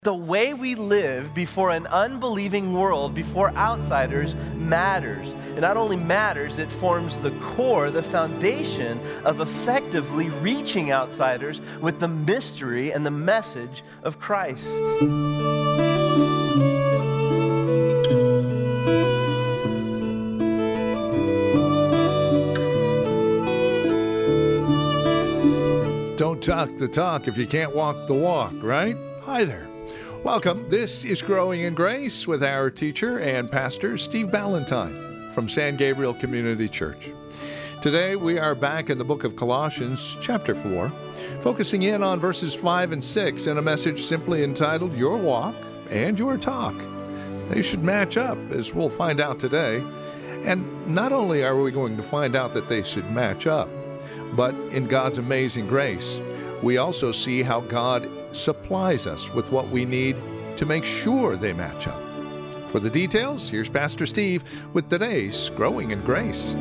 The way we live before an unbelieving world, before outsiders, matters. It not only matters, it forms the core, the foundation of effectively reaching outsiders with the mystery and the message of Christ. Don't talk the talk if you can't walk the walk, right? Hi there. Welcome. This is Growing in Grace with our teacher and pastor, Steve Ballantyne from San Gabriel Community Church. Today, we are back in the book of Colossians, chapter 4, focusing in on verses 5 and 6 in a message simply entitled, Your Walk and Your Talk. They should match up, as we'll find out today. And not only are we going to find out that they should match up, but in God's amazing grace, we also see how God supplies us with what we need to make sure they match up. For the details, here's Pastor Steve with today's Growing in Grace.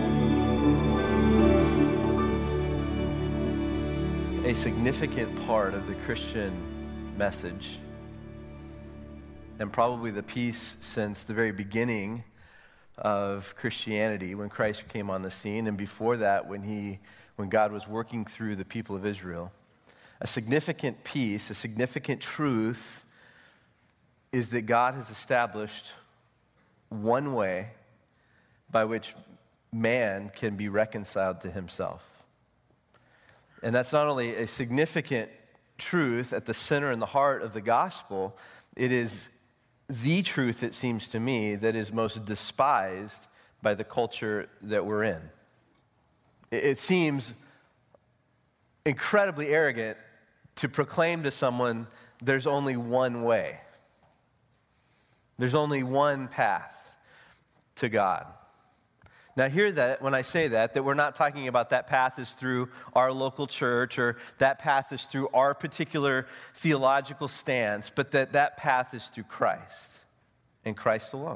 A significant part of the Christian message, and probably the piece since the very beginning of Christianity, when Christ came on the scene, and before that, when God was working through the people of Israel, a significant piece, a significant truth is that God has established one way by which man can be reconciled to himself. And that's not only a significant truth at the center and the heart of the gospel, it is the truth, it seems to me, that is most despised by the culture that we're in. It seems incredibly arrogant to proclaim to someone there's only one way. There's only one path to God. Now hear that when I say that we're not talking about that path is through our local church or that path is through our particular theological stance, but that path is through Christ and Christ alone.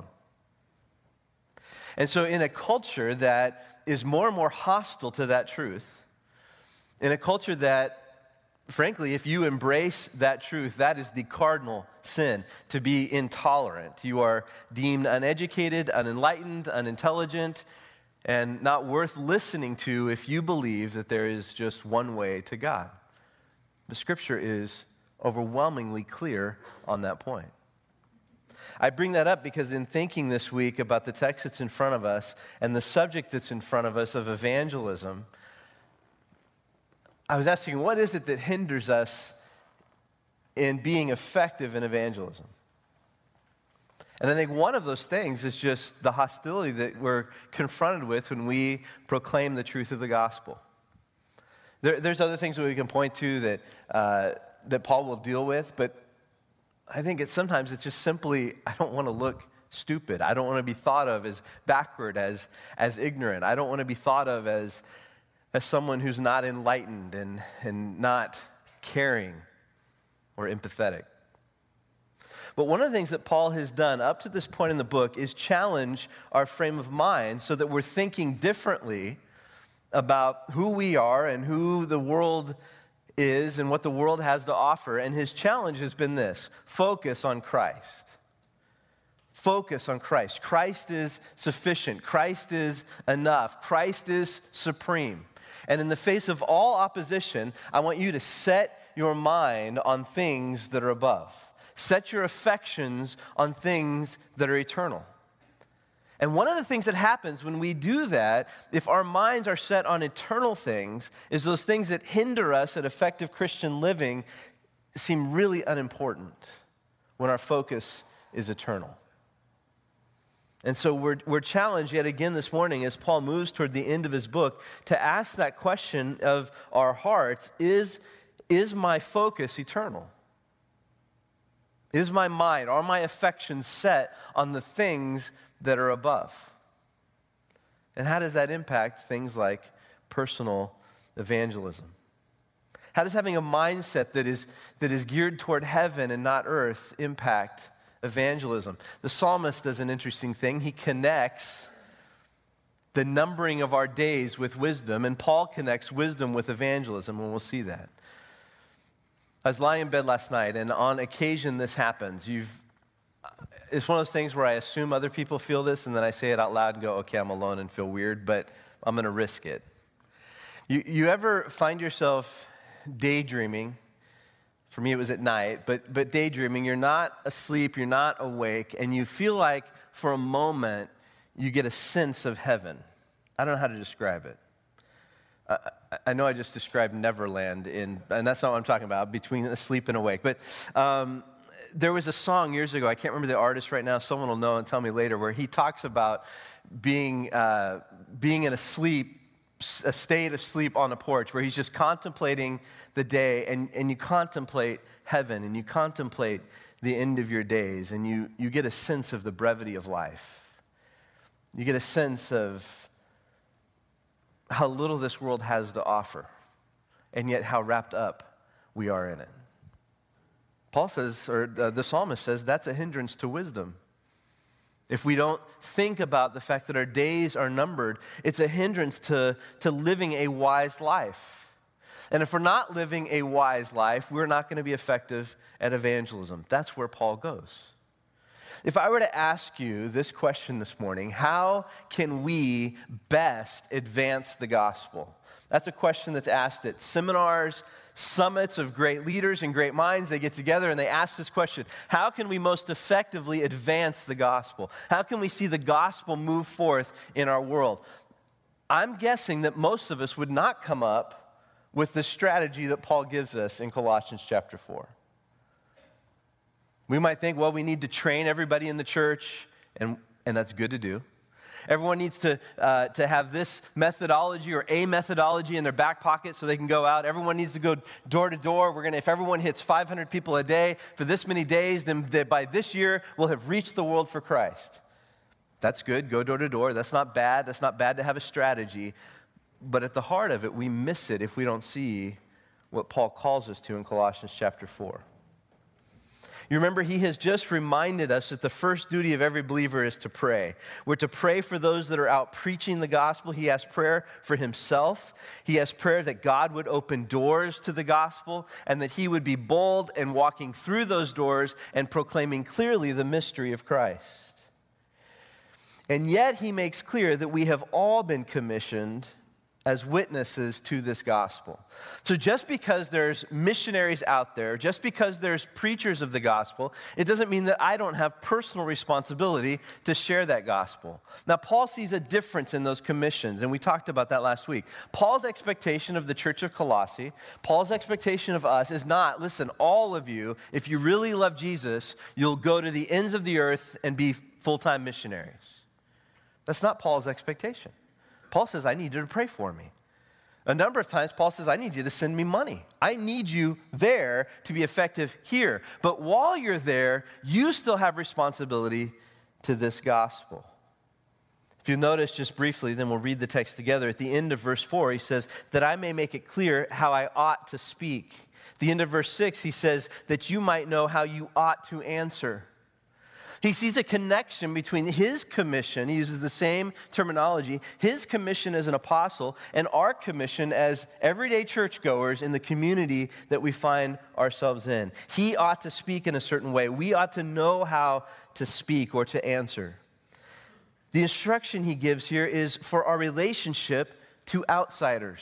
And so in a culture that is more and more hostile to that truth, in a culture that, frankly, if you embrace that truth, that is the cardinal sin, to be intolerant. You are deemed uneducated, unenlightened, unintelligent, and not worth listening to if you believe that there is just one way to God. The Scripture is overwhelmingly clear on that point. I bring that up because in thinking this week about the text that's in front of us and the subject that's in front of us of evangelism, I was asking, what is it that hinders us in being effective in evangelism? And I think one of those things is just the hostility that we're confronted with when we proclaim the truth of the gospel. There's other things that we can point to that Paul will deal with, but I think sometimes it's just simply, I don't want to look stupid. I don't want to be thought of as backward, as ignorant. I don't want to be thought of as someone who's not enlightened and not caring or empathetic. But one of the things that Paul has done up to this point in the book is challenge our frame of mind so that we're thinking differently about who we are and who the world is and what the world has to offer. And his challenge has been this: focus on Christ. Focus on Christ. Christ is sufficient. Christ is enough. Christ is supreme. And in the face of all opposition, I want you to set your mind on things that are above. Set your affections on things that are eternal. And one of the things that happens when we do that, if our minds are set on eternal things, is those things that hinder us at effective Christian living seem really unimportant when our focus is eternal. And so we're challenged yet again this morning as Paul moves toward the end of his book to ask that question of our hearts: is my focus eternal? Is my mind, are my affections set on the things that are above? And how does that impact things like personal evangelism? How does having a mindset that is geared toward heaven and not earth impact evangelism? The psalmist does an interesting thing. He connects the numbering of our days with wisdom, and Paul connects wisdom with evangelism, and we'll see that. I was lying in bed last night, and on occasion this happens. It's one of those things where I assume other people feel this, and then I say it out loud and go, okay, I'm alone and feel weird, but I'm going to risk it. You ever find yourself daydreaming? For me, it was at night, but daydreaming. You're not asleep, you're not awake, and you feel like for a moment you get a sense of heaven. I don't know how to describe it. I know I just described Neverland, and that's not what I'm talking about, between asleep and awake. But there was a song years ago, I can't remember the artist right now, someone will know and tell me later, where he talks about being in a state of sleep on a porch, where he's just contemplating the day, and you contemplate heaven, and you contemplate the end of your days, and you get a sense of the brevity of life. You get a sense of how little this world has to offer, and yet how wrapped up we are in it. Paul says, or the psalmist says, that's a hindrance to wisdom. If we don't think about the fact that our days are numbered, it's a hindrance to living a wise life. And if we're not living a wise life, we're not going to be effective at evangelism. That's where Paul goes. If I were to ask you this question this morning, how can we best advance the gospel? That's a question that's asked at seminars, summits of great leaders and great minds. They get together and they ask this question: how can we most effectively advance the gospel? How can we see the gospel move forth in our world? I'm guessing that most of us would not come up with the strategy that Paul gives us in Colossians chapter 4. We might think, well, we need to train everybody in the church, and that's good to do. Everyone needs to have this methodology or a methodology in their back pocket so they can go out. Everyone needs to go door to door. If everyone hits 500 people a day for this many days, then by this year, we'll have reached the world for Christ. That's good. Go door to door. That's not bad. That's not bad to have a strategy. But at the heart of it, we miss it if we don't see what Paul calls us to in Colossians chapter 4. You remember, he has just reminded us that the first duty of every believer is to pray. We're to pray for those that are out preaching the gospel. He has prayer for himself. He has prayer that God would open doors to the gospel and that he would be bold in walking through those doors and proclaiming clearly the mystery of Christ. And yet he makes clear that we have all been commissioned as witnesses to this gospel. So just because there's missionaries out there, just because there's preachers of the gospel, it doesn't mean that I don't have personal responsibility to share that gospel. Now, Paul sees a difference in those commissions, and we talked about that last week. Paul's expectation of the church of Colossae, Paul's expectation of us is not, listen, all of you, if you really love Jesus, you'll go to the ends of the earth and be full-time missionaries. That's not Paul's expectation. Paul says, I need you to pray for me. A number of times, Paul says, I need you to send me money. I need you there to be effective here. But while you're there, you still have responsibility to this gospel. If you notice just briefly, then we'll read the text together. At the end of verse 4, he says, that I may make it clear how I ought to speak. At the end of verse 6, he says, that you might know how you ought to answer. He sees a connection between his commission, he uses the same terminology, his commission as an apostle and our commission as everyday churchgoers in the community that we find ourselves in. He ought to speak in a certain way. We ought to know how to speak or to answer. The instruction he gives here is for our relationship to outsiders.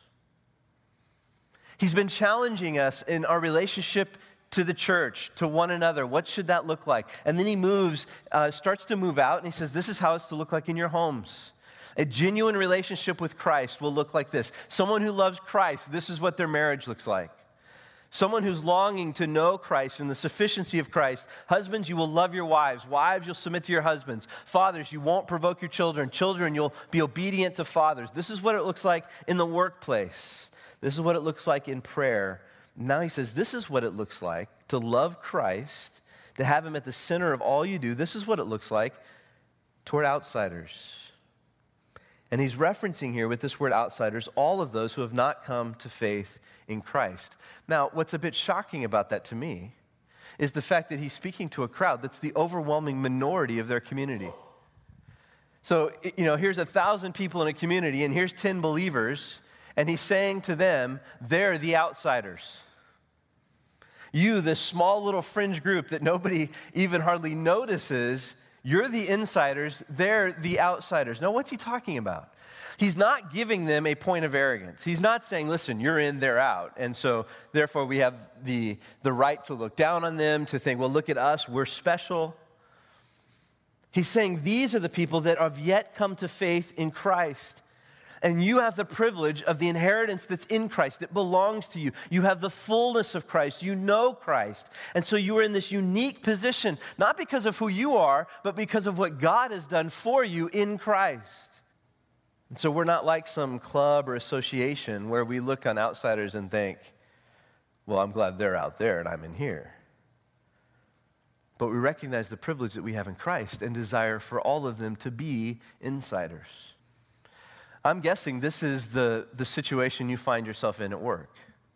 He's been challenging us in our relationship to the church, to one another. What should that look like? And then he starts to move out, and he says, this is how it's to look like in your homes. A genuine relationship with Christ will look like this. Someone who loves Christ, this is what their marriage looks like. Someone who's longing to know Christ and the sufficiency of Christ. Husbands, you will love your wives. Wives, you'll submit to your husbands. Fathers, you won't provoke your children. Children, you'll be obedient to fathers. This is what it looks like in the workplace. This is what it looks like in prayer. Now he says, this is what it looks like to love Christ, to have him at the center of all you do. This is what it looks like toward outsiders. And he's referencing here with this word outsiders, all of those who have not come to faith in Christ. Now, what's a bit shocking about that to me is the fact that he's speaking to a crowd that's the overwhelming minority of their community. So, here's 1,000 people in a community, and here's 10 believers. And he's saying to them, they're the outsiders. You, this small little fringe group that nobody even hardly notices, you're the insiders, they're the outsiders. Now, what's he talking about? He's not giving them a point of arrogance. He's not saying, listen, you're in, they're out. And so, therefore, we have the right to look down on them, to think, well, look at us, we're special. He's saying these are the people that have yet come to faith in Christ. And you have the privilege of the inheritance that's in Christ. It belongs to you. You have the fullness of Christ. You know Christ. And so you are in this unique position, not because of who you are, but because of what God has done for you in Christ. And so we're not like some club or association where we look on outsiders and think, well, I'm glad they're out there and I'm in here. But we recognize the privilege that we have in Christ and desire for all of them to be insiders. I'm guessing this is the situation you find yourself in at work.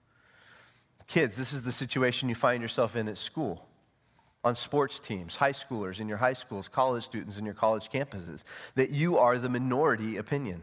Kids, this is the situation you find yourself in at school, on sports teams, high schoolers in your high schools, college students in your college campuses, that you are the minority opinion.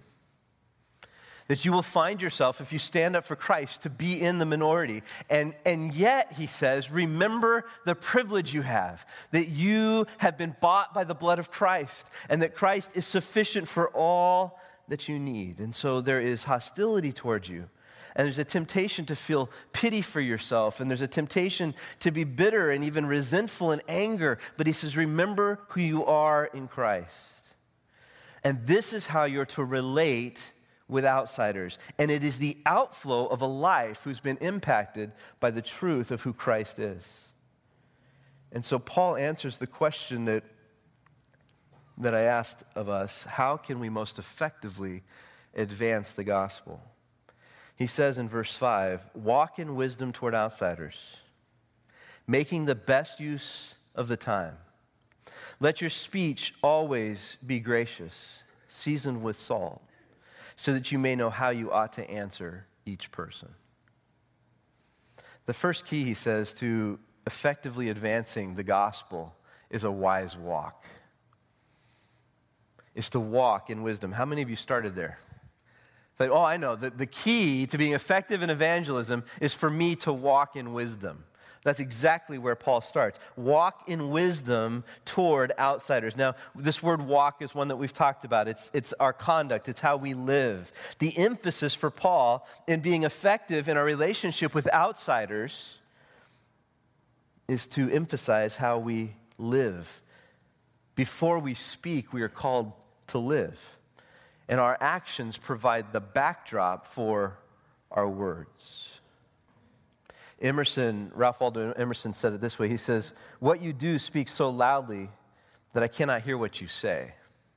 That you will find yourself, if you stand up for Christ, to be in the minority. And yet, he says, remember the privilege you have, that you have been bought by the blood of Christ, and that Christ is sufficient for all that you need. And so there is hostility towards you. And there's a temptation to feel pity for yourself. And there's a temptation to be bitter and even resentful and anger. But he says, remember who you are in Christ. And this is how you're to relate with outsiders. And it is the outflow of a life who's been impacted by the truth of who Christ is. And so Paul answers the question that I asked of us: how can we most effectively advance the gospel? He says in verse 5, walk in wisdom toward outsiders, making the best use of the time. Let your speech always be gracious, seasoned with salt, so that you may know how you ought to answer each person. The first key, he says, to effectively advancing the gospel is a wise walk. Is to walk in wisdom. How many of you started there? Like, oh, I know. The key to being effective in evangelism is for me to walk in wisdom. That's exactly where Paul starts. Walk in wisdom toward outsiders. Now, this word walk is one that we've talked about. It's our conduct. It's how we live. The emphasis for Paul in being effective in our relationship with outsiders is to emphasize how we live. Before we speak, we are called to live. And our actions provide the backdrop for our words. Ralph Waldo Emerson said it this way. He says, what you do speaks so loudly that I cannot hear what you say.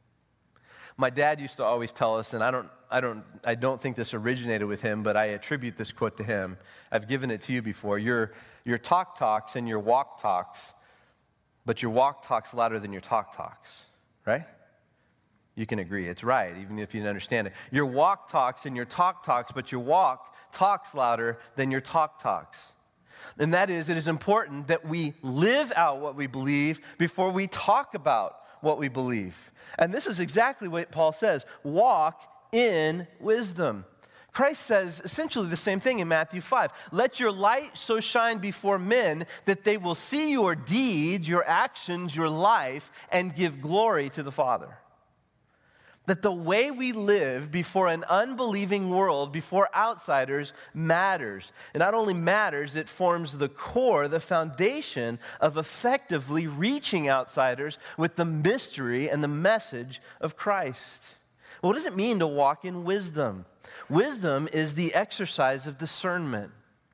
My dad used to always tell us, and I don't think this originated with him, but I attribute this quote to him. I've given it to you before. Your talk talks and your walk talks, but your walk talks louder than your talk talks, right? You can agree. It's right, even if you didn't understand it. Your walk talks and your talk talks, but your walk talks louder than your talk talks. And that is, it is important that we live out what we believe before we talk about what we believe. And this is exactly what Paul says. Walk in wisdom. Christ says essentially the same thing in Matthew 5. Let your light so shine before men that they will see your deeds, your actions, your life, and give glory to the Father. That the way we live before an unbelieving world, before outsiders, matters. It not only matters, it forms the core, the foundation of effectively reaching outsiders with the mystery and the message of Christ. Well, what does it mean to walk in wisdom? Wisdom is the exercise of discernment.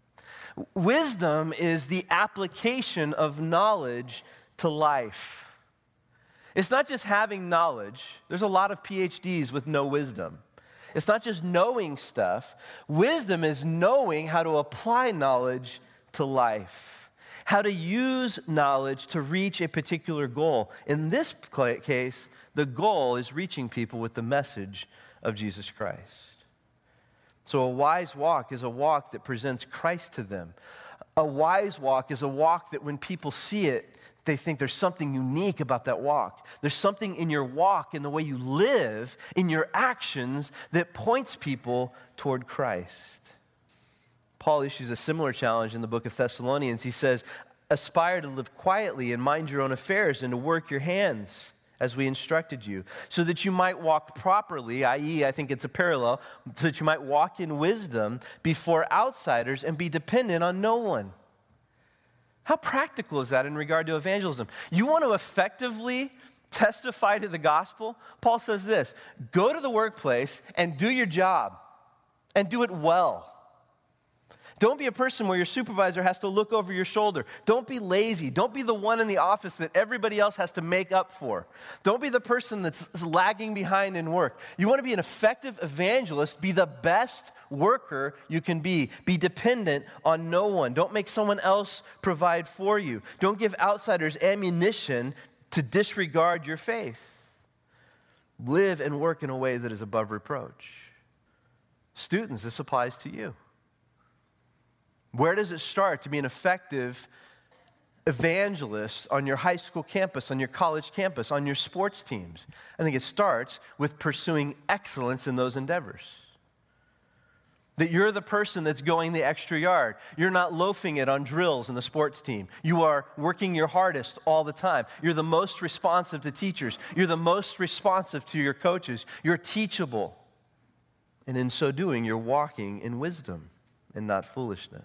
Wisdom is the application of knowledge to life. It's not just having knowledge. There's a lot of PhDs with no wisdom. It's not just knowing stuff. Wisdom is knowing how to apply knowledge to life, how to use knowledge to reach a particular goal. In this case, the goal is reaching people with the message of Jesus Christ. So a wise walk is a walk that presents Christ to them. A wise walk is a walk that when people see it, they think there's something unique about that walk. There's something in your walk, in the way you live, in your actions, that points people toward Christ. Paul issues a similar challenge in the book of Thessalonians. He says, aspire to live quietly and mind your own affairs and to work your hands as we instructed you, so that you might walk properly, i.e., I think it's a parallel, so that you might walk in wisdom before outsiders and be dependent on no one. How practical is that in regard to evangelism? You want to effectively testify to the gospel? Paul says this, go to the workplace and do your job, and do it well. Don't be a person where your supervisor has to look over your shoulder. Don't be lazy. Don't be the one in the office that everybody else has to make up for. Don't be the person that's lagging behind in work. You want to be an effective evangelist. Be the best worker you can be. Be dependent on no one. Don't make someone else provide for you. Don't give outsiders ammunition to disregard your faith. Live and work in a way that is above reproach. Students, this applies to you. Where does it start to be an effective evangelist on your high school campus, on your college campus, on your sports teams? I think it starts with pursuing excellence in those endeavors. That you're the person that's going the extra yard. You're not loafing it on drills in the sports team. You are working your hardest all the time. You're the most responsive to teachers. You're the most responsive to your coaches. You're teachable. And in so doing, you're walking in wisdom and not foolishness.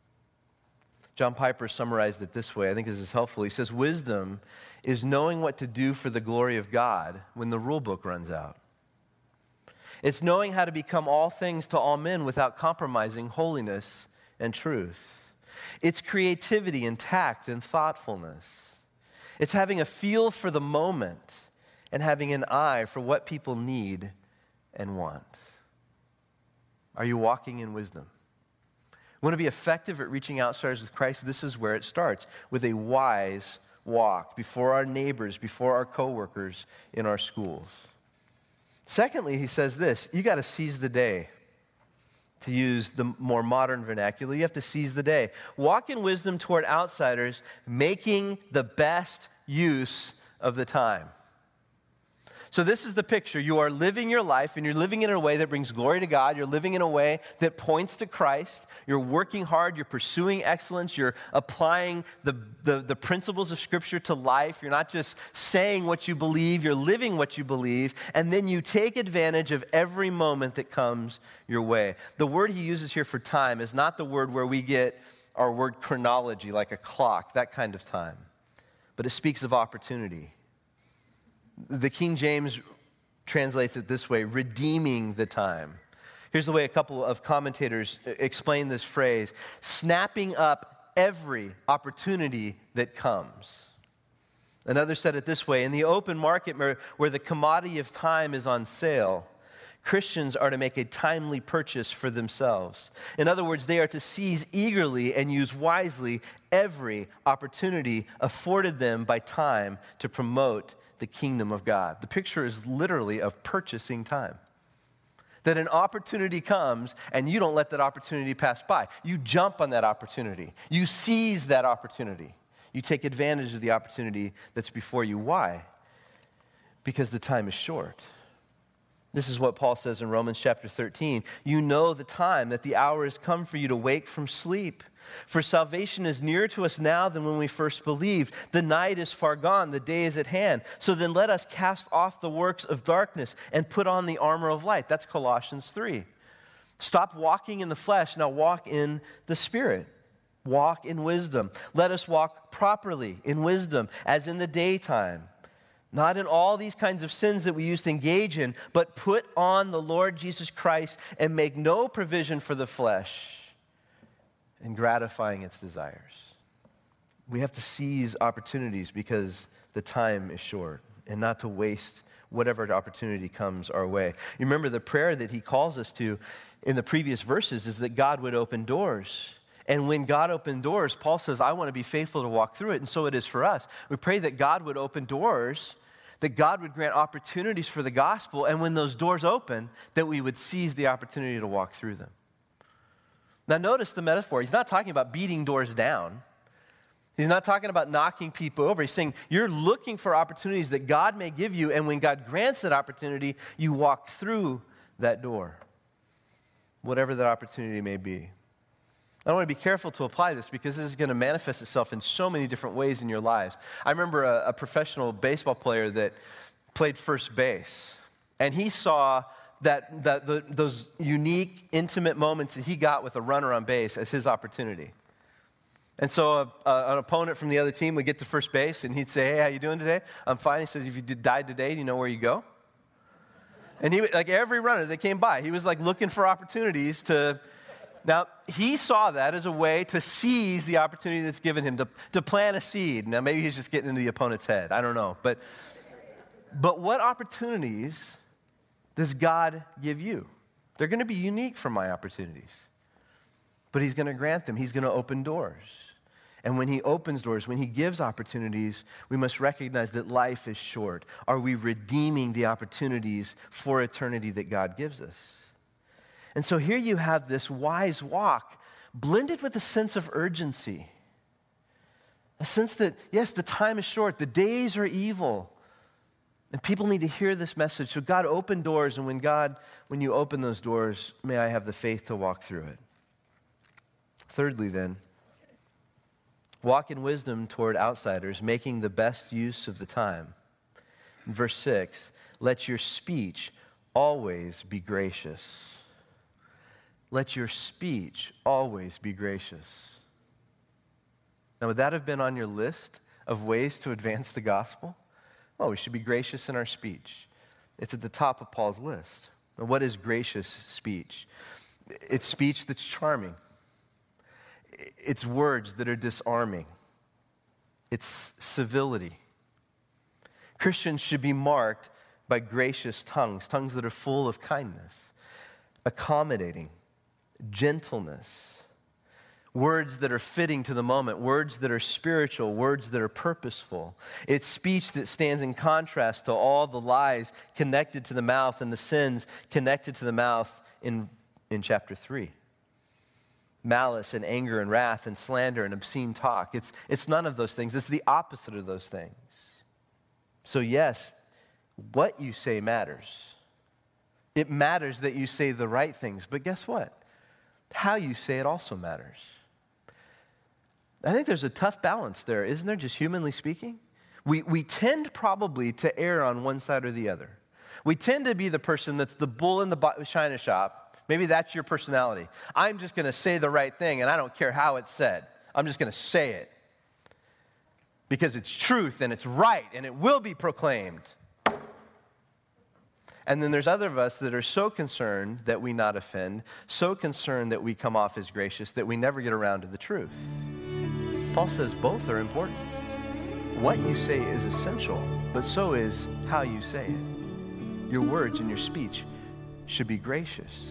John Piper summarized it this way. I think this is helpful. He says, wisdom is knowing what to do for the glory of God when the rule book runs out. It's knowing how to become all things to all men without compromising holiness and truth. It's creativity and tact and thoughtfulness. It's having a feel for the moment and having an eye for what people need and want. Are you walking in wisdom? Want to be effective at reaching outsiders with Christ? This is where it starts, with a wise walk before our neighbors, before our coworkers in our schools. Secondly, he says this, you got to seize the day. To use the more modern vernacular, you have to seize the day. Walk in wisdom toward outsiders, making the best use of the time. So this is the picture. You are living your life, and you're living in a way that brings glory to God. You're living in a way that points to Christ. You're working hard. You're pursuing excellence. You're applying the principles of Scripture to life. You're not just saying what you believe. You're living what you believe. And then you take advantage of every moment that comes your way. The word he uses here for time is not the word where we get our word chronology, like a clock, that kind of time. But it speaks of opportunity. The King James translates it this way, redeeming the time. Here's the way a couple of commentators explain this phrase, snapping up every opportunity that comes. Another said it this way, in the open market where the commodity of time is on sale, Christians are to make a timely purchase for themselves. In other words, they are to seize eagerly and use wisely every opportunity afforded them by time to promote the kingdom of God. The picture is literally of purchasing time. That an opportunity comes and you don't let that opportunity pass by. You jump on that opportunity. You seize that opportunity. You take advantage of the opportunity that's before you. Why? Because the time is short. This is what Paul says in Romans chapter 13. You know the time, that the hour has come for you to wake from sleep. For salvation is nearer to us now than when we first believed. The night is far gone, the day is at hand. So then let us cast off the works of darkness and put on the armor of light. That's Colossians 3. Stop walking in the flesh, now walk in the Spirit. Walk in wisdom. Let us walk properly in wisdom, as in the daytime. Not in all these kinds of sins that we used to engage in, but put on the Lord Jesus Christ and make no provision for the flesh in gratifying its desires. We have to seize opportunities because the time is short and not to waste whatever opportunity comes our way. You remember the prayer that he calls us to in the previous verses is that God would open doors. And when God opened doors, Paul says, I want to be faithful to walk through it. And so it is for us. We pray that God would open doors, that God would grant opportunities for the gospel. And when those doors open, that we would seize the opportunity to walk through them. Now notice the metaphor. He's not talking about beating doors down. He's not talking about knocking people over. He's saying you're looking for opportunities that God may give you, and when God grants that opportunity, you walk through that door, whatever that opportunity may be. I want to be careful to apply this because this is going to manifest itself in so many different ways in your lives. I remember a professional baseball player that played first base, and he saw those unique, intimate moments that he got with a runner on base as his opportunity. And so an opponent from the other team would get to first base, and he'd say, "Hey, how you doing today?" "I'm fine." He says, "If you died today, do you know where you go?" And he, like every runner that came by, he was like looking for opportunities to. Now, he saw that as a way to seize the opportunity that's given him, to plant a seed. Now, maybe he's just getting into the opponent's head. I don't know. But what opportunities does God give you? They're going to be unique from my opportunities. But he's going to grant them. He's going to open doors. And when he opens doors, when he gives opportunities, we must recognize that life is short. Are we redeeming the opportunities for eternity that God gives us? And so here you have this wise walk blended with a sense of urgency. A sense that, yes, the time is short, the days are evil, and people need to hear this message. So God opened doors, and when you open those doors, may I have the faith to walk through it. Thirdly, then, walk in wisdom toward outsiders, making the best use of the time. In verse 6, let your speech always be gracious. Let your speech always be gracious. Now, would that have been on your list of ways to advance the gospel? Well, we should be gracious in our speech. It's at the top of Paul's list. Now, what is gracious speech? It's speech that's charming. It's words that are disarming. It's civility. Christians should be marked by gracious tongues that are full of kindness, accommodating, gentleness, words that are fitting to the moment, words that are spiritual, words that are purposeful. It's speech that stands in contrast to all the lies connected to the mouth and the sins connected to the mouth in chapter 3. Malice and anger and wrath and slander and obscene talk. It's none of those things. It's the opposite of those things. So yes, what you say matters. It matters that you say the right things, but guess what? How you say it also matters. I think there's a tough balance there, isn't there, just humanly speaking? We tend probably to err on one side or the other. We tend to be the person that's the bull in the china shop. Maybe that's your personality. I'm just going to say the right thing, and I don't care how it's said. I'm just going to say it because it's truth, and it's right, and it will be proclaimed. And then there's other of us that are so concerned that we not offend, so concerned that we come off as gracious that we never get around to the truth. Paul says both are important. What you say is essential, but so is how you say it. Your words and your speech should be gracious.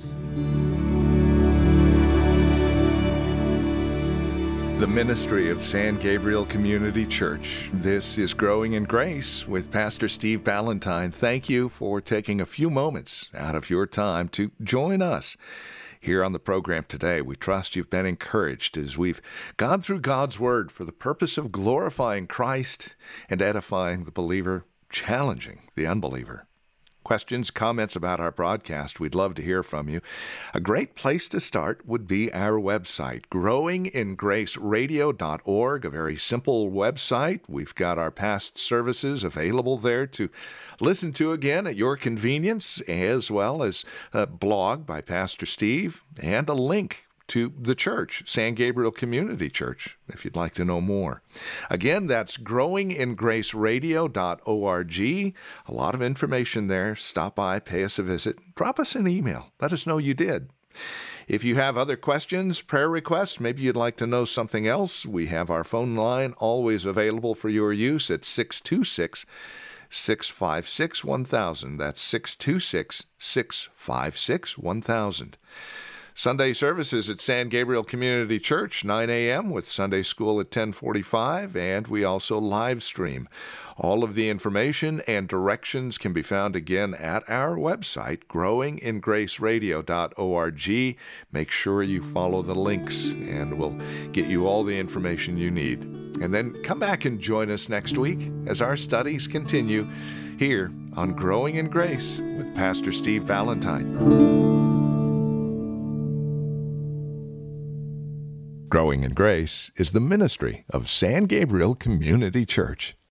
The ministry of San Gabriel Community Church. This is Growing in Grace with Pastor Steve Ballantyne. Thank you for taking a few moments out of your time to join us here on the program today. We trust you've been encouraged as we've gone through God's Word for the purpose of glorifying Christ and edifying the believer, challenging the unbeliever. Questions, comments about our broadcast, we'd love to hear from you. A great place to start would be our website, growingingraceradio.org, a very simple website. We've got our past services available there to listen to again at your convenience, as well as a blog by Pastor Steve and a link to the church, San Gabriel Community Church, if you'd like to know more. Again, that's growingingraceradio.org. A lot of information there. Stop by, pay us a visit, drop us an email. Let us know you did. If you have other questions, prayer requests, maybe you'd like to know something else, we have our phone line always available for your use at 626-656-1000. That's 626-656-1000. Sunday services at San Gabriel Community Church, 9 a.m. with Sunday school at 10:45, and we also live stream. All of the information and directions can be found again at our website, growingingraceradio.org. Make sure you follow the links, and we'll get you all the information you need. And then come back and join us next week as our studies continue here on Growing in Grace with Pastor Steve Ballantyne. Growing in Grace is the ministry of San Gabriel Community Church.